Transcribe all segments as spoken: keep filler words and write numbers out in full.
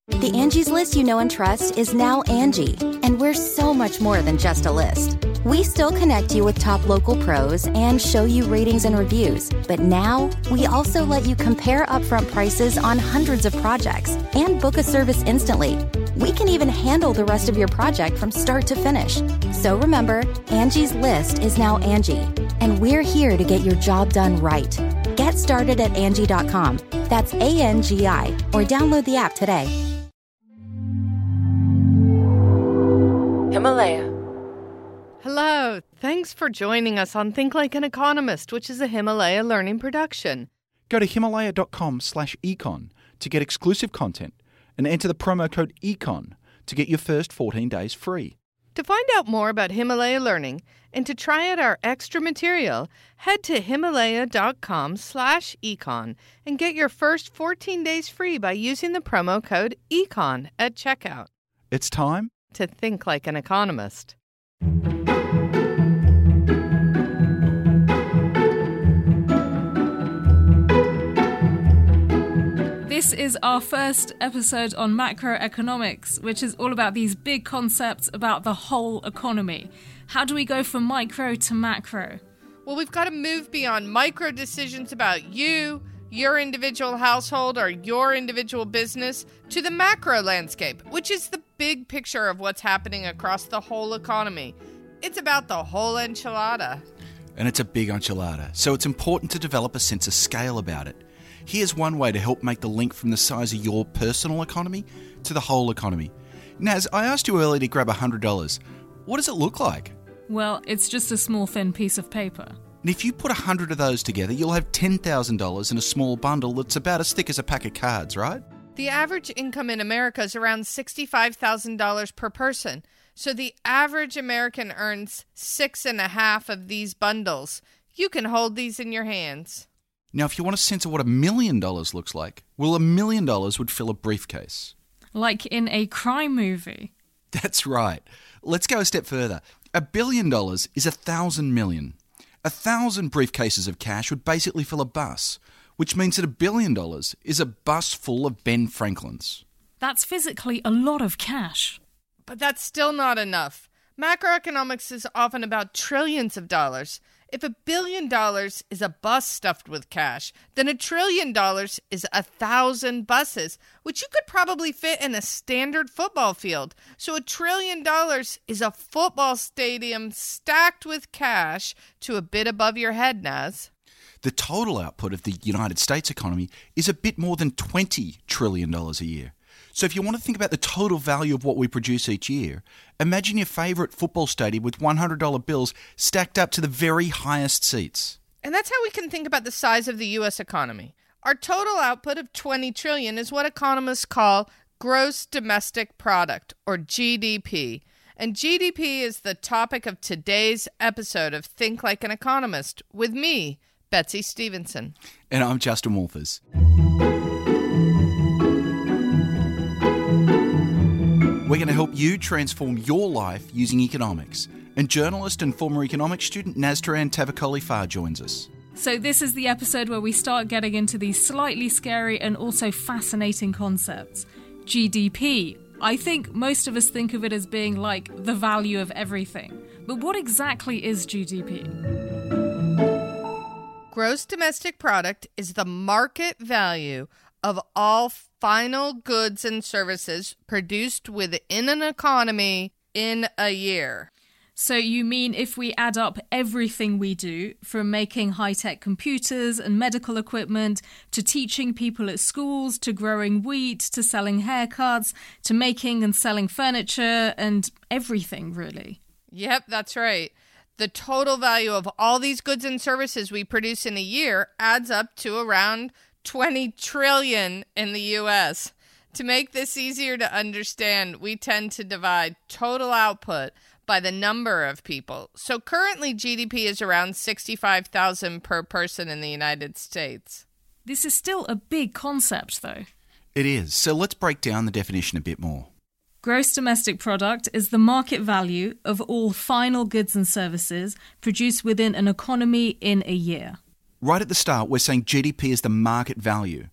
The Angie's List you know and trust is now Angie, and we're so much more than just a list. We still connect you with top local pros and show you ratings and reviews, but now we also let you compare upfront prices on hundreds of projects and book a service instantly. We can even handle the rest of your project from start to finish. So remember, Angie's List is now Angie, and we're here to get your job done right. Get started at Angie dot com. That's A N G I, or download the app today. Himalaya. Hello, thanks for joining us on Think Like an Economist, which is a Himalaya learning production. Go to himalaya dot com slash econ to get exclusive content and enter the promo code ECON to get your first fourteen days free. To find out more about Himalaya Learning and to try out our extra material, head to himalaya dot com slash econ and get your first fourteen days free by using the promo code ECON at checkout. It's time to think like an economist. This is our first episode on macroeconomics, which is all about these big concepts about the whole economy. How do we go from micro to macro? Well, we've got to move beyond micro decisions about you, your individual household, or your individual business to the macro landscape, which is the big picture of what's happening across the whole economy. It's about the whole enchilada. And it's a big enchilada, so it's important to develop a sense of scale about it. Here's one way to help make the link from the size of your personal economy to the whole economy. Naz, I asked you earlier to grab one hundred dollars. What does it look like? Well, it's just a small thin piece of paper. And if you put one hundred of those together, you'll have ten thousand dollars in a small bundle that's about as thick as a pack of cards, right? The average income in America is around sixty-five thousand dollars per person. So the average American earns six and a half of these bundles. You can hold these in your hands. Now, if you want a sense of what a million dollars looks like, well, a million dollars would fill a briefcase. Like in a crime movie. That's right. Let's go a step further. A billion dollars is a thousand million. A thousand briefcases of cash would basically fill a bus, which means that a billion dollars is a bus full of Ben Franklins. That's physically a lot of cash. But that's still not enough. Macroeconomics is often about trillions of dollars. If a billion dollars is a bus stuffed with cash, then a trillion dollars is a thousand buses, which you could probably fit in a standard football field. So a trillion dollars is a football stadium stacked with cash to a bit above your head, Naz. The total output of the United States economy is a bit more than twenty trillion dollars a year. So if you want to think about the total value of what we produce each year, imagine your favourite football stadium with one hundred dollar bills stacked up to the very highest seats. And that's how we can think about the size of the U S economy. Our total output of twenty trillion dollars is what economists call gross domestic product, or G D P. And G D P is the topic of today's episode of Think Like an Economist with me, Betsy Stevenson. And I'm Justin Wolfers. We're going to help you transform your life using economics. And journalist and former economics student Naztaran Tavakoli-Farr joins us. So this is the episode where we start getting into these slightly scary and also fascinating concepts. G D P. I think most of us think of it as being like the value of everything. But what exactly is G D P? Gross domestic product is the market value of all final goods and services produced within an economy in a year. So you mean if we add up everything we do, from making high-tech computers and medical equipment, to teaching people at schools, to growing wheat, to selling haircuts, to making and selling furniture, and everything, really? Yep, that's right. The total value of all these goods and services we produce in a year adds up to around twenty trillion dollars in the U S. To make this easier to understand, we tend to divide total output by the number of people. So currently G D P is around sixty-five thousand per person in the United States. This is still a big concept, though. It is. So let's break down the definition a bit more. Gross domestic product is the market value of all final goods and services produced within an economy in a year. Right at the start, we're saying G D P is the market value.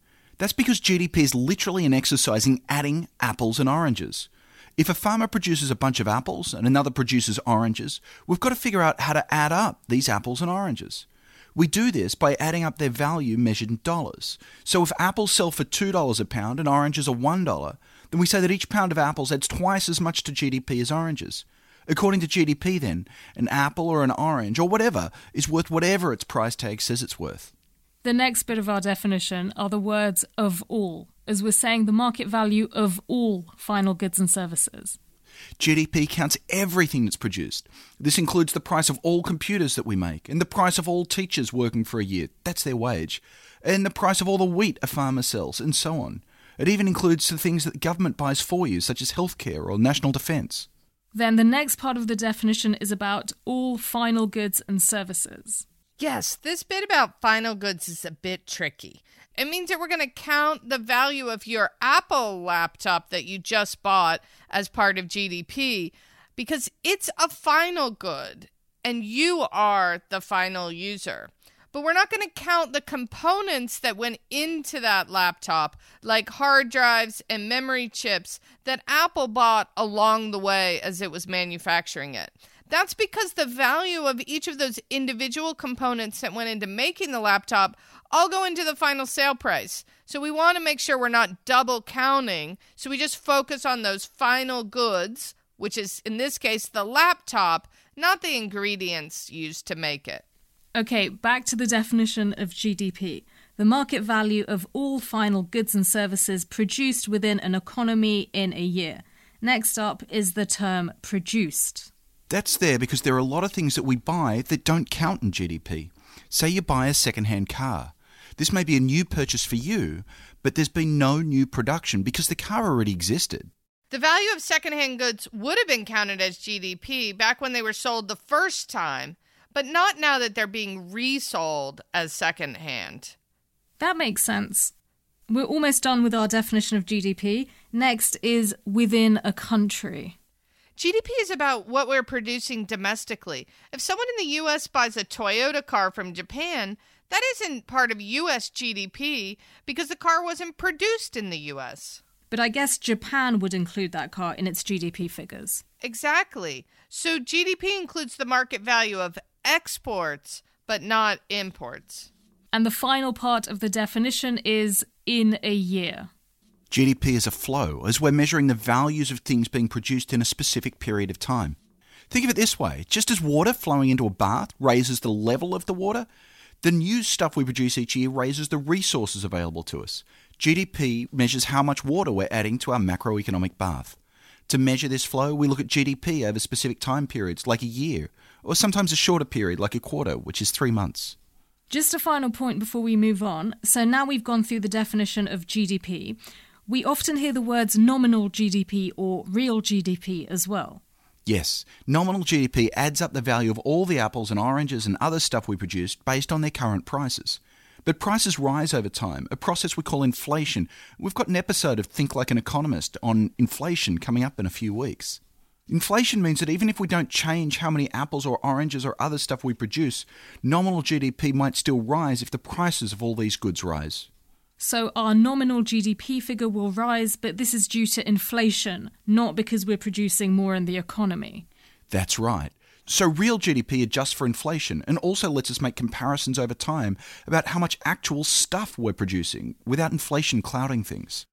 That's because G D P is literally an exercise in adding apples and oranges. If a farmer produces a bunch of apples and another produces oranges, we've got to figure out how to add up these apples and oranges. We do this by adding up their value measured in dollars. So if apples sell for two dollars a pound and oranges are one dollar, then we say that each pound of apples adds twice as much to G D P as oranges. According to G D P then, an apple or an orange or whatever is worth whatever its price tag says it's worth. The next bit of our definition are the words of all, as we're saying the market value of all final goods and services. G D P counts everything that's produced. This includes the price of all computers that we make, and the price of all teachers working for a year, that's their wage, and the price of all the wheat a farmer sells, and so on. It even includes the things that the government buys for you, such as healthcare or national defence. Then the next part of the definition is about all final goods and services. Yes, this bit about final goods is a bit tricky. It means that we're going to count the value of your Apple laptop that you just bought as part of G D P because it's a final good and you are the final user. But we're not going to count the components that went into that laptop, like hard drives and memory chips that Apple bought along the way as it was manufacturing it. That's because the value of each of those individual components that went into making the laptop all go into the final sale price. So we want to make sure we're not double counting. So we just focus on those final goods, which is, in this case, the laptop, not the ingredients used to make it. Okay, back to the definition of G D P. The market value of all final goods and services produced within an economy in a year. Next up is the term produced. That's there because there are a lot of things that we buy that don't count in G D P. Say you buy a second-hand car. This may be a new purchase for you, but there's been no new production because the car already existed. The value of second-hand goods would have been counted as G D P back when they were sold the first time, but not now that they're being resold as second-hand. That makes sense. We're almost done with our definition of G D P. Next is within a country. G D P is about what we're producing domestically. If someone in the U S buys a Toyota car from Japan, that isn't part of U S G D P because the car wasn't produced in the U S. But I guess Japan would include that car in its G D P figures. Exactly. So G D P includes the market value of exports, but not imports. And the final part of the definition is in a year. G D P is a flow, as we're measuring the values of things being produced in a specific period of time. Think of it this way. Just as water flowing into a bath raises the level of the water, the new stuff we produce each year raises the resources available to us. G D P measures how much water we're adding to our macroeconomic bath. To measure this flow, we look at G D P over specific time periods, like a year, or sometimes a shorter period, like a quarter, which is three months. Just a final point before we move on. So now we've gone through the definition of G D P. We often hear the words nominal G D P or real G D P as well. Yes, nominal G D P adds up the value of all the apples and oranges and other stuff we produced based on their current prices. But prices rise over time, a process we call inflation. We've got an episode of Think Like an Economist on inflation coming up in a few weeks. Inflation means that even if we don't change how many apples or oranges or other stuff we produce, nominal G D P might still rise if the prices of all these goods rise. So our nominal G D P figure will rise, but this is due to inflation, not because we're producing more in the economy. That's right. So real G D P adjusts for inflation and also lets us make comparisons over time about how much actual stuff we're producing without inflation clouding things.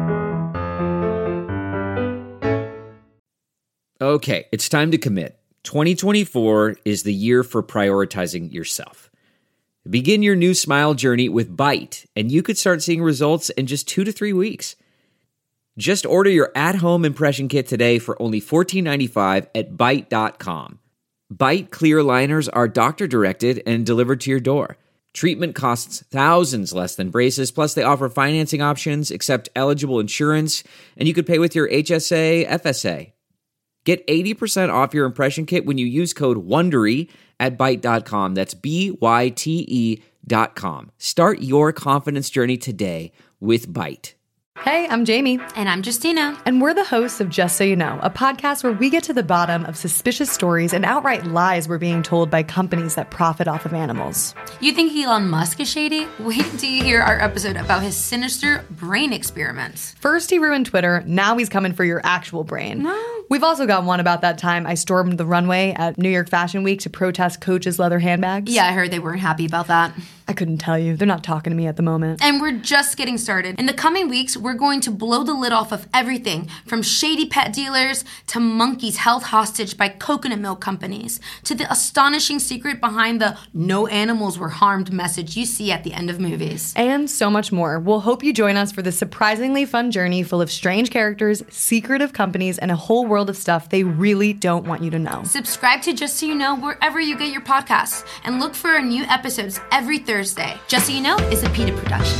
Okay, it's time to commit. twenty twenty-four is the year for prioritizing yourself. Begin your new smile journey with Byte, and you could start seeing results in just two to three weeks. Just order your at-home impression kit today for only fourteen ninety-five at byte dot com. Byte clear liners are doctor-directed and delivered to your door. Treatment costs thousands less than braces, plus they offer financing options, accept eligible insurance, and you could pay with your H S A, F S A. Get eighty percent off your impression kit when you use code WONDERY at byte dot com. That's B Y T E dot com. Start your confidence journey today with Byte. Hey, I'm Jamie. And I'm Justina. And we're the hosts of Just So You Know, a podcast where we get to the bottom of suspicious stories and outright lies we're being told by companies that profit off of animals. You think Elon Musk is shady? Wait until you hear our episode about his sinister brain experiments. First he ruined Twitter, now he's coming for your actual brain. No. We've also got one about that time I stormed the runway at New York Fashion Week to protest Coach's leather handbags. Yeah, I heard they weren't happy about that. I couldn't tell you. They're not talking to me at the moment. And we're just getting started. In the coming weeks, we're going to blow the lid off of everything from shady pet dealers to monkeys held hostage by coconut milk companies to the astonishing secret behind the no animals were harmed message you see at the end of movies. And so much more. We'll hope you join us for this surprisingly fun journey full of strange characters, secretive companies, and a whole world of stuff they really don't want you to know. Subscribe to Just So You Know wherever you get your podcasts and look for our new episodes every Thursday. Thursday. Just So You Know is a PETA production.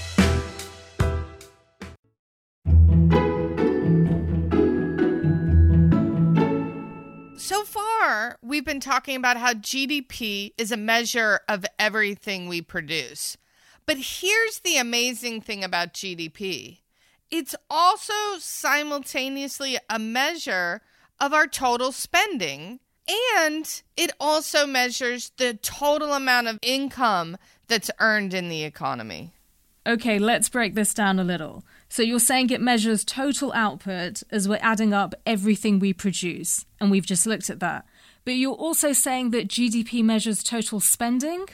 So far, we've been talking about how G D P is a measure of everything we produce. But here's the amazing thing about G D P. It's also simultaneously a measure of our total spending. And it also measures the total amount of income that's earned in the economy. Okay, let's break this down a little. So you're saying it measures total output as we're adding up everything we produce, and we've just looked at that. But you're also saying that G D P measures total spending?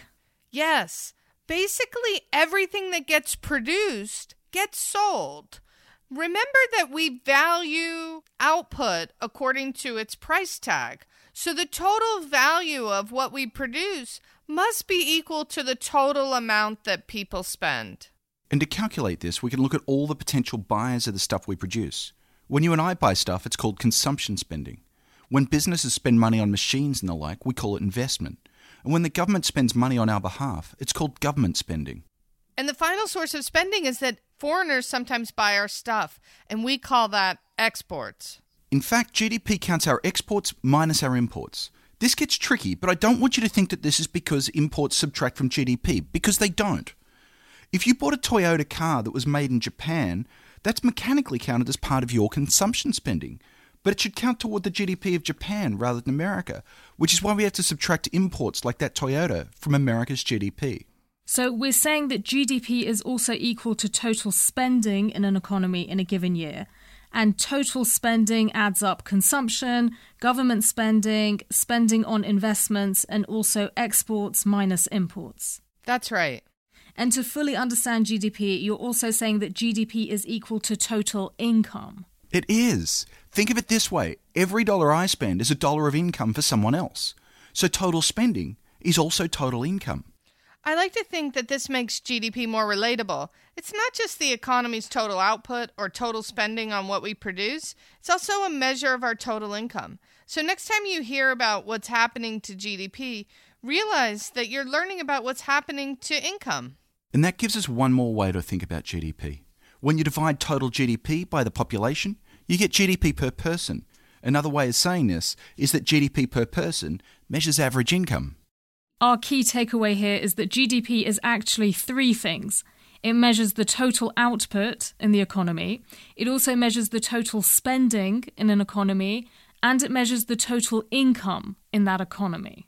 Yes. Basically, everything that gets produced gets sold. Remember that we value output according to its price tag. So the total value of what we produce must be equal to the total amount that people spend. And to calculate this, we can look at all the potential buyers of the stuff we produce. When you and I buy stuff, it's called consumption spending. When businesses spend money on machines and the like, we call it investment. And when the government spends money on our behalf, it's called government spending. And the final source of spending is that foreigners sometimes buy our stuff, and we call that exports. In fact, G D P counts our exports minus our imports. This gets tricky, but I don't want you to think that this is because imports subtract from G D P, because they don't. If you bought a Toyota car that was made in Japan, that's mechanically counted as part of your consumption spending. But it should count toward the G D P of Japan rather than America, which is why we have to subtract imports like that Toyota from America's G D P. So we're saying that G D P is also equal to total spending in an economy in a given year. And total spending adds up consumption, government spending, spending on investments, and also exports minus imports. That's right. And to fully understand G D P, you're also saying that G D P is equal to total income. It is. Think of it this way. Every dollar I spend is a dollar of income for someone else. So total spending is also total income. I like to think that this makes G D P more relatable. It's not just the economy's total output or total spending on what we produce. It's also a measure of our total income. So next time you hear about what's happening to G D P, realize that you're learning about what's happening to income. And that gives us one more way to think about G D P. When you divide total G D P by the population, you get G D P per person. Another way of saying this is that G D P per person measures average income. Our key takeaway here is that G D P is actually three things. It measures the total output in the economy, it also measures the total spending in an economy, and it measures the total income in that economy.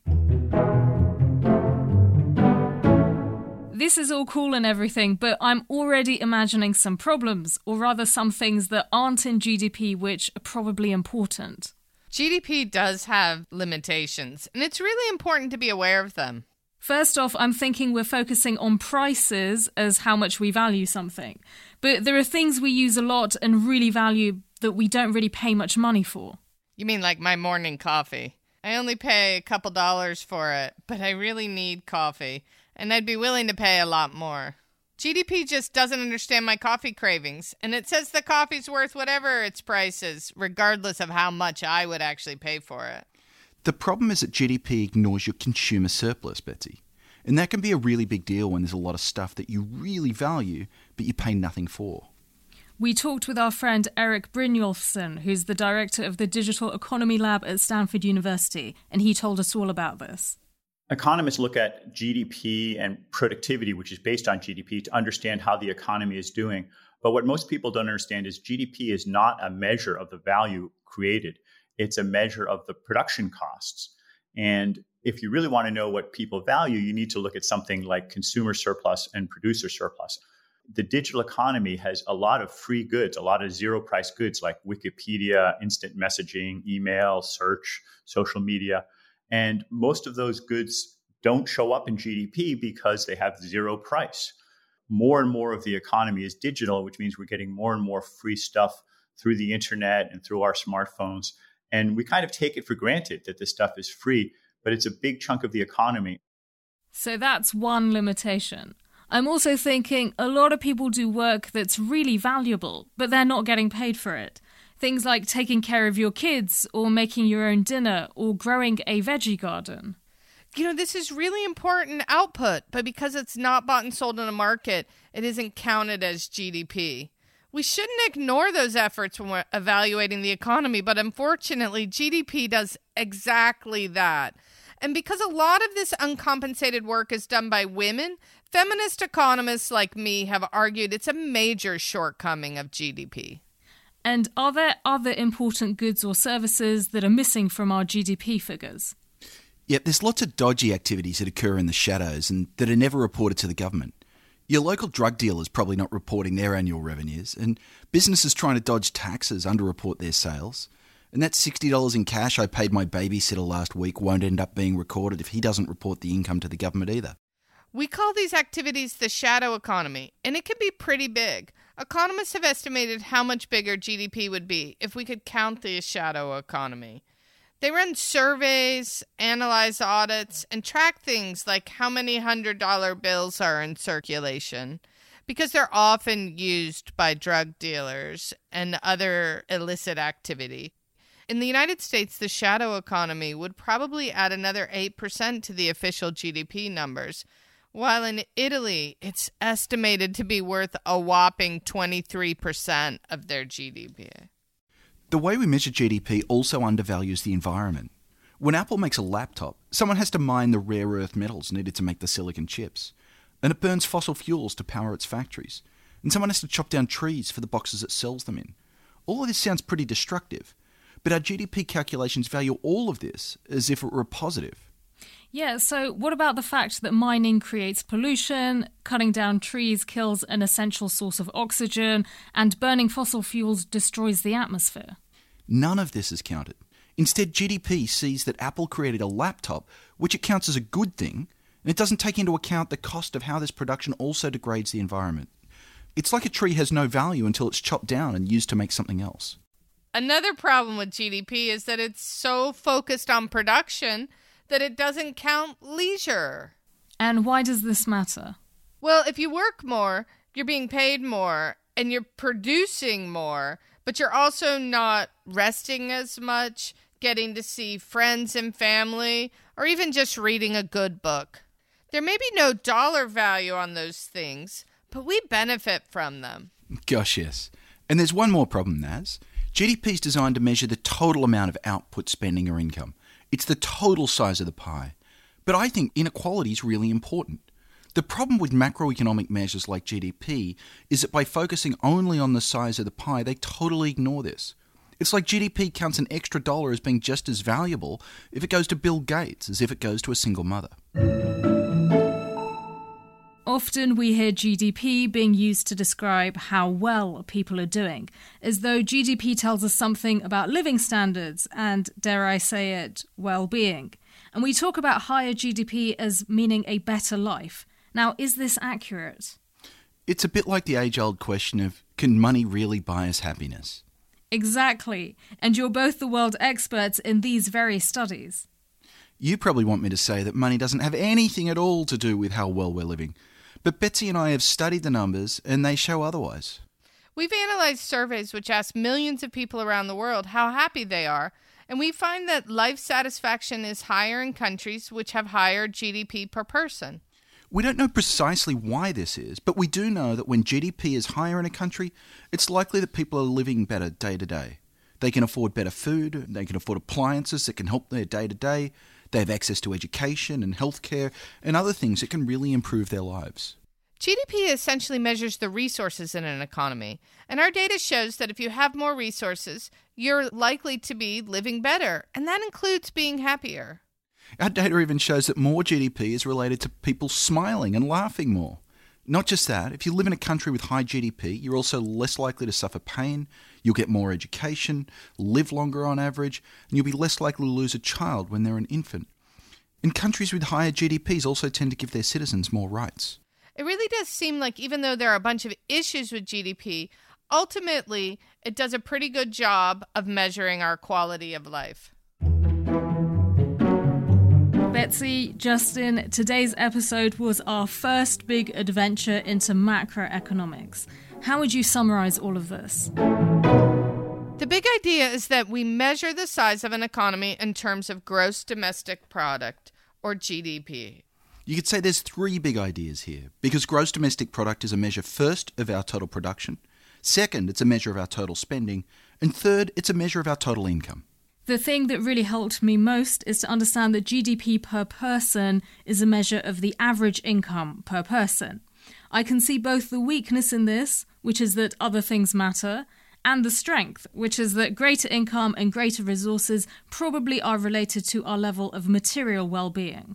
This is all cool and everything, but I'm already imagining some problems, or rather some things that aren't in G D P which are probably important. G D P does have limitations, and it's really important to be aware of them. First off, I'm thinking we're focusing on prices as how much we value something. But there are things we use a lot and really value that we don't really pay much money for. You mean like my morning coffee? I only pay a couple dollars for it, but I really need coffee, and I'd be willing to pay a lot more. G D P just doesn't understand my coffee cravings, and it says the coffee's worth whatever its price is, regardless of how much I would actually pay for it. The problem is that G D P ignores your consumer surplus, Betsy. And that can be a really big deal when there's a lot of stuff that you really value, but you pay nothing for. We talked with our friend Erik Brynjolfsson, who's the director of the Digital Economy Lab at Stanford University, and he told us all about this. Economists look at G D P and productivity, which is based on G D P, to understand how the economy is doing But what most people don't understand is G D P is not a measure of the value created. It's a measure of the production costs. And if you really want to know what people value, you need to look at something like consumer surplus and producer surplus. The digital economy has a lot of free goods, a lot of zero price goods like Wikipedia, instant messaging, email, search, social media. And most of those goods don't show up in G D P because they have zero price. More and more of the economy is digital, which means we're getting more and more free stuff through the internet and through our smartphones. And we kind of take it for granted that this stuff is free, but it's a big chunk of the economy. So that's one limitation. I'm also thinking a lot of people do work that's really valuable, but they're not getting paid for it. Things like taking care of your kids or making your own dinner or growing a veggie garden. You know, this is really important output, but because it's not bought and sold in a market, it isn't counted as G D P. We shouldn't ignore those efforts when we're evaluating the economy, but unfortunately, G D P does exactly that. And because a lot of this uncompensated work is done by women, feminist economists like me have argued it's a major shortcoming of G D P. And are there other important goods or services that are missing from our G D P figures? Yep, there's lots of dodgy activities that occur in the shadows and that are never reported to the government. Your local drug dealer's probably not reporting their annual revenues, and businesses trying to dodge taxes underreport their sales. And that sixty dollars in cash I paid my babysitter last week won't end up being recorded if he doesn't report the income to the government either. We call these activities the shadow economy, and it can be pretty big. Economists have estimated how much bigger G D P would be if we could count the shadow economy. They run surveys, analyze audits, and track things like how many one hundred dollar bills are in circulation, because they're often used by drug dealers and other illicit activity. In the United States, the shadow economy would probably add another eight percent to the official G D P numbers, while in Italy, it's estimated to be worth a whopping twenty-three percent of their G D P. The way we measure G D P also undervalues the environment. When Apple makes a laptop, someone has to mine the rare earth metals needed to make the silicon chips. And it burns fossil fuels to power its factories. And someone has to chop down trees for the boxes it sells them in. All of this sounds pretty destructive. But our G D P calculations value all of this as if it were positive. Yeah, so what about the fact that mining creates pollution, cutting down trees kills an essential source of oxygen, and burning fossil fuels destroys the atmosphere? None of this is counted. Instead, G D P sees that Apple created a laptop, which it counts as a good thing, and it doesn't take into account the cost of how this production also degrades the environment. It's like a tree has no value until it's chopped down and used to make something else. Another problem with G D P is that it's so focused on production that it doesn't count leisure. And why does this matter? Well, if you work more, you're being paid more, and you're producing more, but you're also not resting as much, getting to see friends and family, or even just reading a good book. There may be no dollar value on those things, but we benefit from them. Gosh, yes. And there's one more problem, Naz. G D P is designed to measure the total amount of output, spending, or income. It's the total size of the pie. But I think inequality is really important. The problem with macroeconomic measures like G D P is that by focusing only on the size of the pie, they totally ignore this. It's like G D P counts an extra dollar as being just as valuable if it goes to Bill Gates as if it goes to a single mother. Often we hear G D P being used to describe how well people are doing, as though G D P tells us something about living standards and, dare I say it, well-being. And we talk about higher G D P as meaning a better life. Now, is this accurate? It's a bit like the age-old question of, can money really buy us happiness? Exactly. And you're both the world experts in these very studies. You probably want me to say that money doesn't have anything at all to do with how well we're living. But Betsy and I have studied the numbers, and they show otherwise. We've analyzed surveys which ask millions of people around the world how happy they are, and we find that life satisfaction is higher in countries which have higher G D P per person. We don't know precisely why this is, but we do know that when G D P is higher in a country, it's likely that people are living better day to day. They can afford better food, they can afford appliances that can help their day to day, they have access to education and healthcare and other things that can really improve their lives. G D P essentially measures the resources in an economy, and our data shows that if you have more resources, you're likely to be living better, and that includes being happier. Our data even shows that more G D P is related to people smiling and laughing more. Not just that, if you live in a country with high G D P, you're also less likely to suffer pain, you'll get more education, live longer on average, and you'll be less likely to lose a child when they're an infant. And countries with higher G D Ps also tend to give their citizens more rights. It really does seem like even though there are a bunch of issues with G D P, ultimately it does a pretty good job of measuring our quality of life. Betsy, Justin, today's episode was our first big adventure into macroeconomics. How would you summarize all of this? The big idea is that we measure the size of an economy in terms of gross domestic product, or G D P. You could say there's three big ideas here, because gross domestic product is a measure first of our total production, second, it's a measure of our total spending, and third, it's a measure of our total income. The thing that really helped me most is to understand that G D P per person is a measure of the average income per person. I can see both the weakness in this, which is that other things matter, and the strength, which is that greater income and greater resources probably are related to our level of material well-being.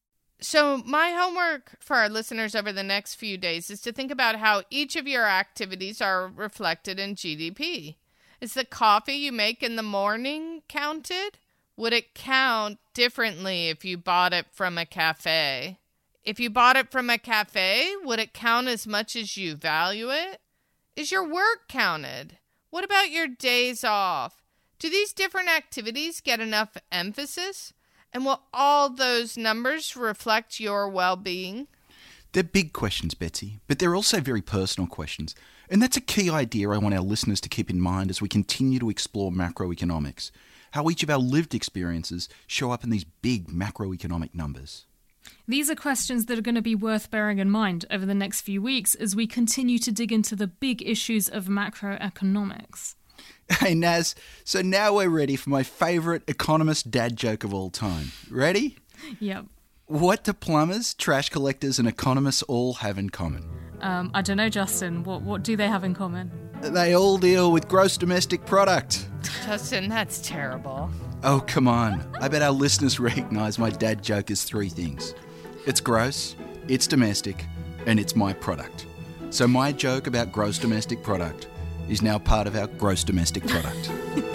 So my homework for our listeners over the next few days is to think about how each of your activities are reflected in G D P. Is the coffee you make in the morning counted? Would it count differently if you bought it from a cafe? If you bought it from a cafe, would it count as much as you value it? Is your work counted? What about your days off? Do these different activities get enough emphasis? And will all those numbers reflect your well-being? They're big questions, Betsy, but they're also very personal questions. And that's a key idea I want our listeners to keep in mind as we continue to explore macroeconomics, how each of our lived experiences show up in these big macroeconomic numbers. These are questions that are going to be worth bearing in mind over the next few weeks as we continue to dig into the big issues of macroeconomics. Hey Naz, so now we're ready for my favourite economist dad joke of all time. Ready? Yep. What do plumbers, trash collectors and economists all have in common? Um, I don't know, Justin. What what do they have in common? They all deal with gross domestic product. Justin, that's terrible. Oh, come on. I bet our listeners recognise my dad joke as three things. It's gross, it's domestic, and it's my product. So my joke about gross domestic product is now part of our gross domestic product.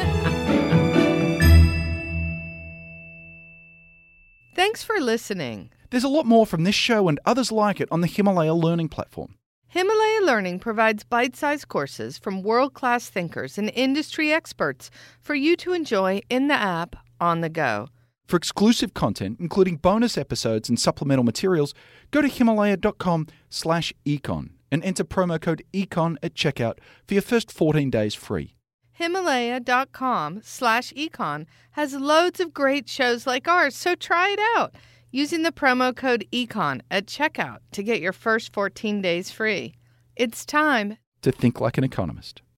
Thanks for listening. There's a lot more from this show and others like it on the Himalaya Learning platform. Himalaya Learning provides bite-sized courses from world-class thinkers and industry experts for you to enjoy in the app on the go. For exclusive content, including bonus episodes and supplemental materials, go to himalaya.com slash econ and enter promo code econ at checkout for your first fourteen days free. Himalaya.com slash econ has loads of great shows like ours, so try it out using the promo code econ at checkout to get your first fourteen days free. It's time to think like an economist.